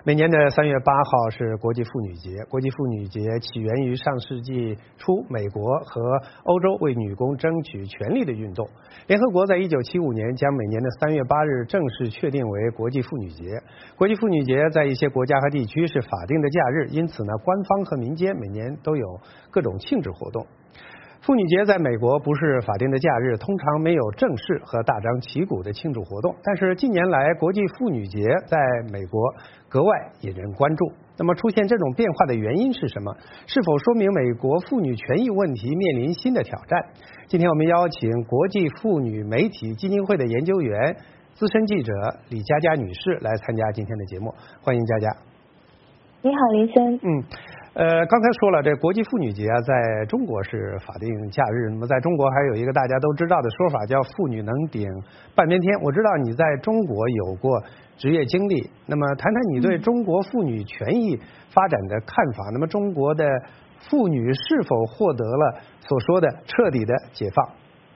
每年的3月8号是国际妇女节。国际妇女节起源于上世纪初美国和欧洲为女工争取权利的运动。联合国在1975年将每年的3月8日正式确定为国际妇女节。国际妇女节在一些国家和地区是法定的假日，因此呢，官方和民间每年都有各种庆祝活动。妇女节在美国不是法定的假日，通常没有正式和大张旗鼓的庆祝活动。但是近年来，国际妇女节在美国格外引人关注。那么出现这种变化的原因是什么？是否说明美国妇女权益问题面临新的挑战？今天我们邀请国际妇女媒体基金会的研究员、资深记者李佳佳女士来参加今天的节目。欢迎佳佳。 你好，林森。 刚才说了，这国际妇女节啊，在中国是法定假日。那么在中国还有一个大家都知道的说法，叫妇女能顶半边天。我知道你在中国有过职业经历，那么谈谈你对中国妇女权益发展的看法。那么中国的妇女是否获得了所说的彻底的解放？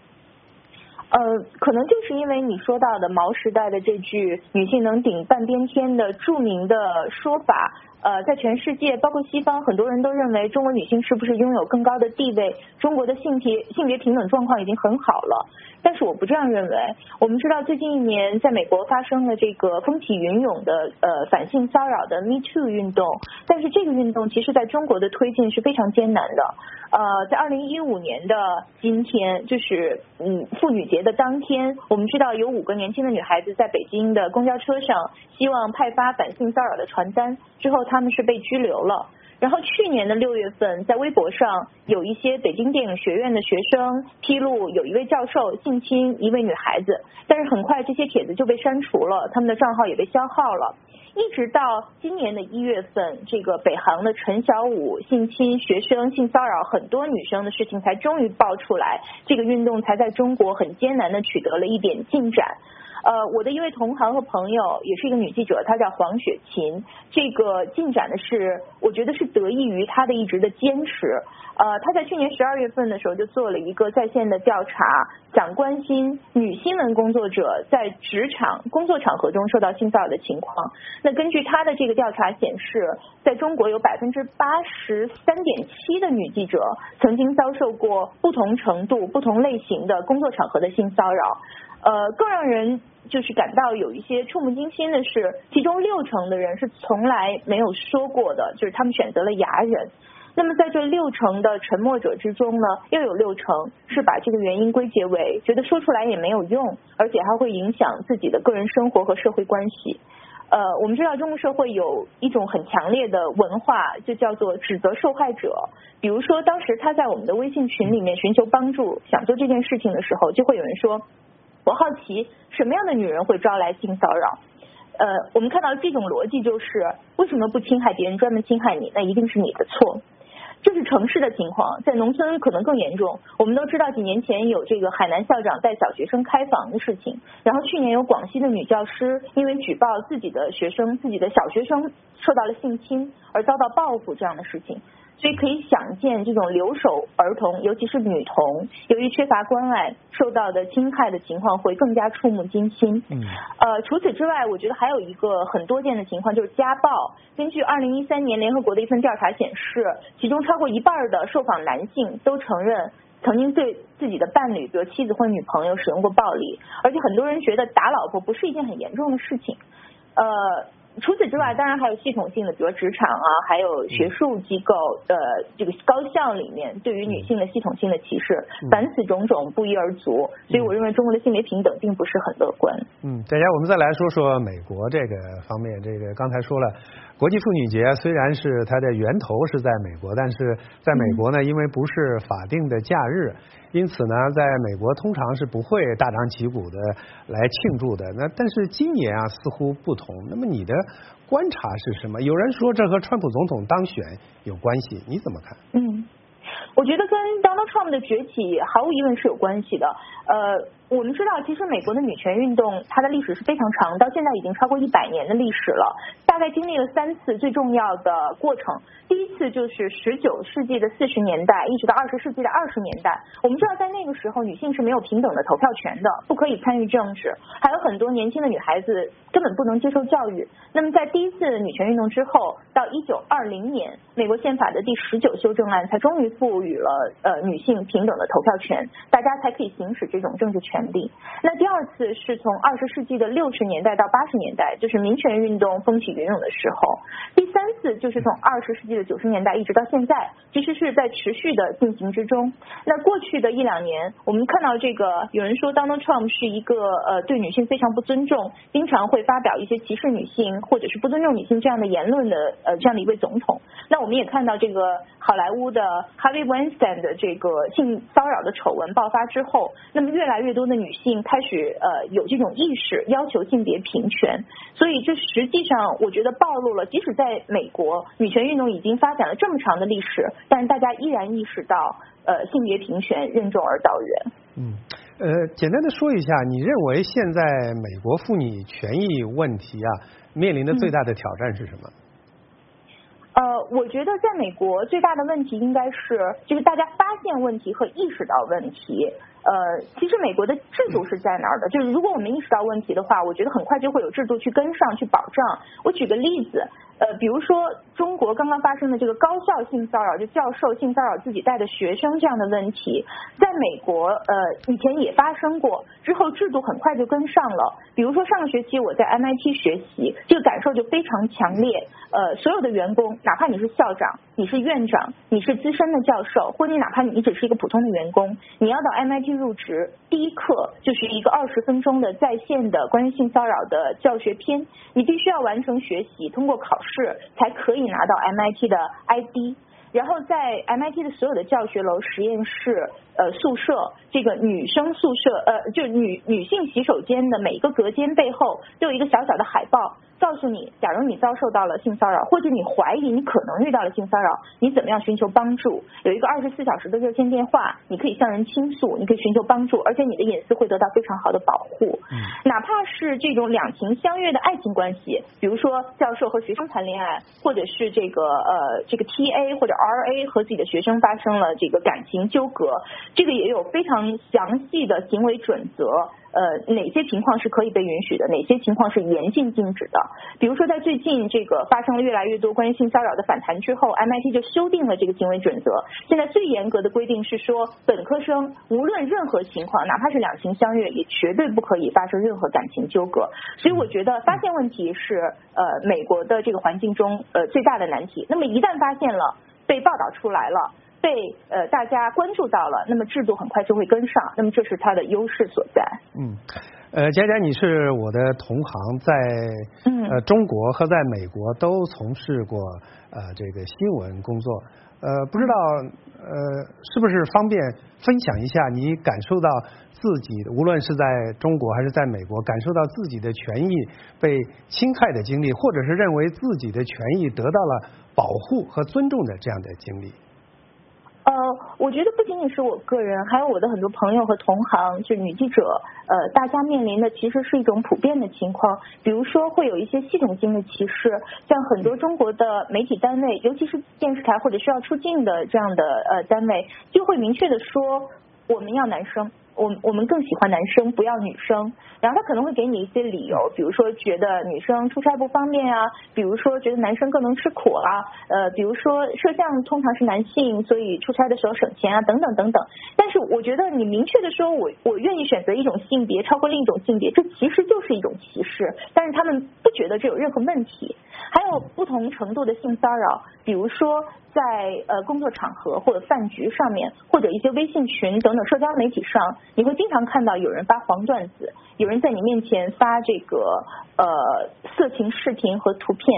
可能就是因为你说到的毛时代的这句“女性能顶半边天”的著名的说法。在全世界，包括西方，很多人都认为中国女性是不是拥有更高的地位？中国的性别平等状况已经很好了。但是我不这样认为。我们知道最近1年在美国发生了这个风起云涌的反性骚扰的 Me Too 运动，但是这个运动其实在中国的推进是非常艰难的。在2015年的今天，就是妇女节的当天，我们知道有5个年轻的女孩子在北京的公交车上希望派发反性骚扰的传单，之后他们是被拘留了。然后去年的6月份，在微博上有一些北京电影学院的学生披露有一位教授性侵一位女孩子，但是很快这些帖子就被删除了，他们的账号也被消耗了。一直到今年的1月份，这个北航的陈小武性侵学生、性骚扰很多女生的事情才终于爆出来，这个运动才在中国很艰难的取得了一点进展。我的一位同行和朋友也是一个女记者，她叫黄雪琴。这个进展的是，我觉得是得益于她的一直的坚持。她在去年12月份的时候就做了一个在线的调查，想关心女新闻工作者在职场工作场合中受到性骚扰的情况。那根据她的这个调查显示，在中国有83.7%的女记者曾经遭受过不同程度、不同类型的工作场合的性骚扰。更让人就是感到有一些触目惊心的是，其中60%的人是从来没有说过的，就是他们选择了哑忍。那么在这60%的沉默者之中呢，又有60%是把这个原因归结为觉得说出来也没有用，而且还会影响自己的个人生活和社会关系。我们知道中国社会有一种很强烈的文化，就叫做指责受害者。比如说当时他在我们的微信群里面寻求帮助，想做这件事情的时候，就会有人说，我好奇什么样的女人会招来性骚扰。我们看到这种逻辑就是，为什么不侵害别人专门侵害你，那一定是你的错。这是城市的情况，在农村可能更严重。我们都知道几年前有这个海南校长带小学生开房的事情，然后去年有广西的女教师因为举报自己的学生、自己的小学生受到了性侵而遭到报复这样的事情。所以可以想见，这种留守儿童，尤其是女童，由于缺乏关爱，受到的侵害的情况会更加触目惊心。除此之外，我觉得还有一个很多见的情况就是家暴。根据2013年联合国的一份调查显示，其中超过1半的受访男性都承认曾经对自己的伴侣，比如妻子或女朋友使用过暴力，而且很多人觉得打老婆不是一件很严重的事情。除此之外，当然还有系统性的，比如职场啊，还有学术机构这个高校里面对于女性的系统性的歧视，凡此种种不一而足。所以我认为中国的性别平等并不是很乐观。 大家我们再来说说美国这个方面。这个刚才说了，国际妇女节虽然是它的源头是在美国，但是在美国呢，因为不是法定的假日，因此呢，在美国通常是不会大张旗鼓的来庆祝的。但是今年啊，似乎不同。那么你的观察是什么？有人说这和川普总统当选有关系，你怎么看？ 我觉得跟 Donald Trump 的崛起毫无疑问是有关系的。 我们知道，其实美国的女权运动它的历史是非常长，到现在已经超过100年的历史了。大概经历了3次最重要的过程。第一次就是19世纪的40年代，一直到20世纪的20年代。我们知道，在那个时候，女性是没有平等的投票权的，不可以参与政治，还有很多年轻的女孩子根本不能接受教育。那么，在第一次女权运动之后，到1920年，美国宪法的第19修正案才终于赋予了女性平等的投票权，大家才可以行使这种政治权利。那第二次是从20世纪的60年代到80年代，就是民权运动风起云涌的时候。第三次就是从20世纪的90年代一直到现在，其实是在持续的进行之中。那过去的1、2年，我们看到这个有人说 Donald Trump 是一个对女性非常不尊重，经常会发表一些歧视女性或者是不尊重女性这样的言论的这样的一位总统。那我们也看到这个好莱坞的 Harvey Weinstein 的这个性骚扰的丑闻爆发之后，那么越来越多的女性开始有这种意识，要求性别平权。所以这实际上我觉得暴露了，即使在美国女权运动已经发展了这么长的历史，但是大家依然意识到性别平权任重而道远。 简单的说一下，你认为现在美国妇女权益问题面临的最大的挑战是什么？ 我觉得在美国最大的问题应该是就是大家发现问题和意识到问题。其实美国的制度是在哪儿的？就是如果我们意识到问题的话，我觉得很快就会有制度去跟上去保障。我举个例子，比如说中国刚刚发生的这个高校性骚扰，就教授性骚扰自己带的学生这样的问题，在美国以前也发生过，之后制度很快就跟上了。比如说上个学期我在 MIT 学习，这个感受就非常强烈。所有的员工，哪怕你是校长，你是院长，你是资深的教授，或者哪怕你只是一个普通的员工，你要到 MIT 入职，第一课就是一个20分钟的在线的关于性骚扰的教学片，你必须要完成学习，通过考试才可以拿到 MIT 的 ID。然后在 MIT 的所有的教学楼、实验室、宿舍，这个女生宿舍，就女性洗手间的每一个隔间背后都有一个小小的海报，告诉你，假如你遭受到了性骚扰，或者你怀疑你可能遇到了性骚扰，你怎么样寻求帮助？有一个24小时的热线电话，你可以向人倾诉，你可以寻求帮助，而且你的隐私会得到非常好的保护。哪怕是这种两情相悦的爱情关系，比如说教授和学生谈恋爱，或者是这个TA 或者 RA 和自己的学生发生了这个感情纠葛，这个也有非常详细的行为准则。哪些情况是可以被允许的，哪些情况是严禁禁止的。比如说在最近这个发生了越来越多关于性骚扰的反弹之后， MIT 就修订了这个行为准则。现在最严格的规定是说，本科生无论任何情况，哪怕是两情相悦，也绝对不可以发生任何感情纠葛。所以我觉得发现问题是美国的这个环境中最大的难题。那么一旦发现了，被报道出来了，被大家关注到了，那么制度很快就会跟上，那么这是它的优势所在。 佳佳，你是我的同行，在中国和在美国都从事过这个新闻工作，不知道是不是方便分享一下你感受到自己无论是在中国还是在美国感受到自己的权益被侵害的经历，或者是认为自己的权益得到了保护和尊重的这样的经历？ 我觉得不仅仅是我个人，还有我的很多朋友和同行，就是女记者，大家面临的其实是一种普遍的情况。比如说会有一些系统性的歧视，像很多中国的媒体单位，尤其是电视台或者需要出镜的这样的单位，就会明确的说我们要男生。我们更喜欢男生，不要女生。然后他可能会给你一些理由，比如说觉得女生出差不方便啊，比如说觉得男生更能吃苦啊，比如说摄像通常是男性，所以出差的时候省钱啊，等等等等。但是我觉得你明确的说我愿意选择一种性别超过另一种性别，这其实就是一种歧视，但是他们不觉得这有任何问题。还有不同程度的性骚扰，比如说在工作场合或者饭局上面，或者一些微信群等等社交媒体上，你会经常看到有人发黄段子，有人在你面前发这个色情视频和图片，他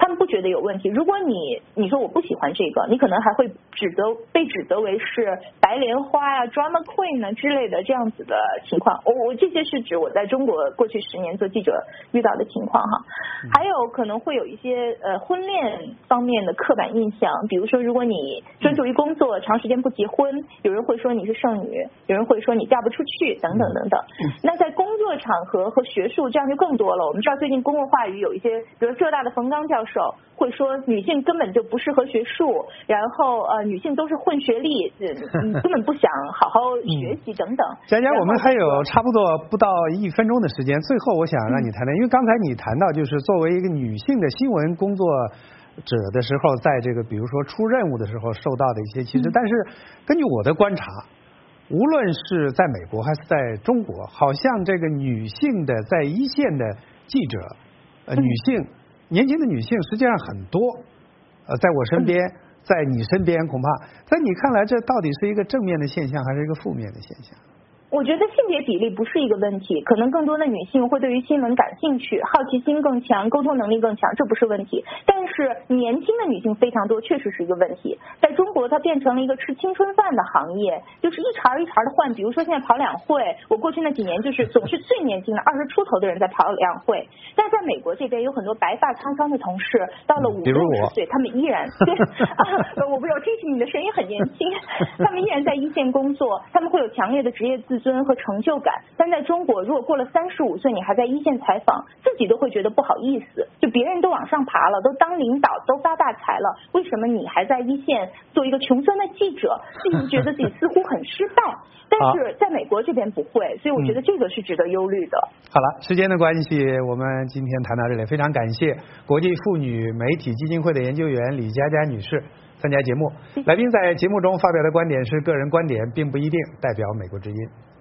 他们不觉得有问题。如果你说我不喜欢这个，你可能还会被指责为是白莲花呀、drama queen 啊之类的这样子的情况。我这些是指我在中国过去10年做记者遇到的情况哈。还有可能会有一些婚恋方面的刻板印象，比如说如果你专注于工作，长时间不结婚，有人会说你是剩女，有人会说你嫁不出去等等等等。那在工作场合和学术这样就更多了。我们知道最近公共话语有一些，比如浙大的冯刚教授会说女性根本就不适合学术，然后女性都是混学历，根本不想好好学习等等。 佳佳，我们还有差不多不到1分钟的时间，最后我想让你谈谈，因为刚才你谈到就是作为一个女性的新闻工作者的时候，在这个比如说出任务的时候受到的一些歧视，但是根据我的观察，无论是在美国还是在中国，好像这个女性的在一线的记者，年轻的女性实际上很多，在我身边，在你身边，恐怕在你看来，这到底是一个正面的现象，还是一个负面的现象？ 我觉得性别比例不是一个问题，可能更多的女性会对于新闻感兴趣，好奇心更强，沟通能力更强，这不是问题。但是年轻的女性非常多，确实是一个问题。在中国，它变成了一个吃青春饭的行业，就是一茬一茬的换。比如说现在跑两会，我过去那几年就是总是最年轻的20出头的人在跑两会。但是在美国这边有很多白发苍苍的同事，到了50-60岁，他们依然对我不知道，听起你的声音很年轻，他们依然在一线工作，他们会有强烈的职业自尊和成就感。但在中国，如果过了35岁你还在一线采访，自己都会觉得不好意思，就别人都往上爬了，都当领导，都发大财了，为什么你还在一线做一个穷酸的记者，自己觉得自己似乎很失败。但是在美国这边不会，所以我觉得这个是值得忧虑的。 好了，时间的关系，我们今天谈到这里，非常感谢国际妇女媒体基金会的研究员李佳佳女士参加节目。来宾在节目中发表的观点是个人观点，并不一定代表美国之音。